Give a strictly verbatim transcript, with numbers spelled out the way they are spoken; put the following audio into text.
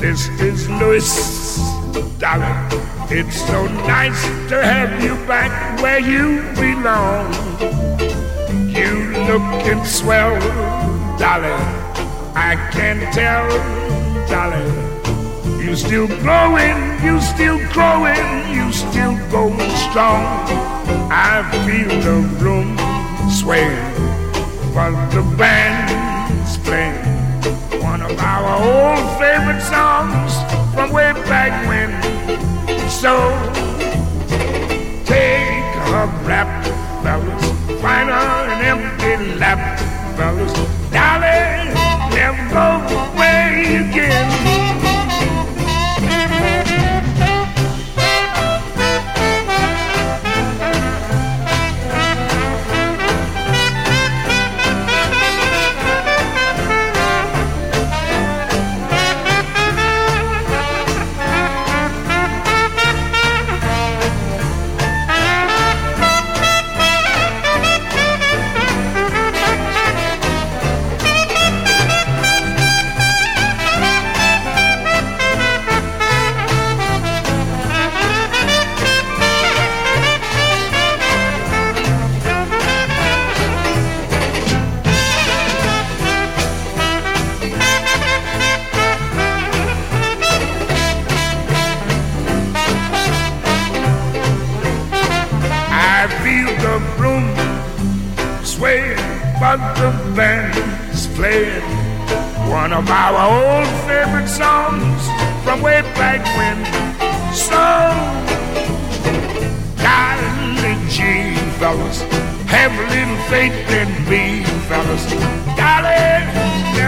This is Louis, darling. It's so nice to have you back where you belong. You looking swell, darling. I can tell, darling. You still growing, you still growing, you still going strong. I feel the room swaying, but the band's playing one of our old favorite songs from way back when. So take a rap, fellas, find her an empty lap, fellas. Darling, never go away again. But the band's playing one of our old favorite songs from way back when. So, golly gee, fellas, have a little faith in me, fellas. Golly,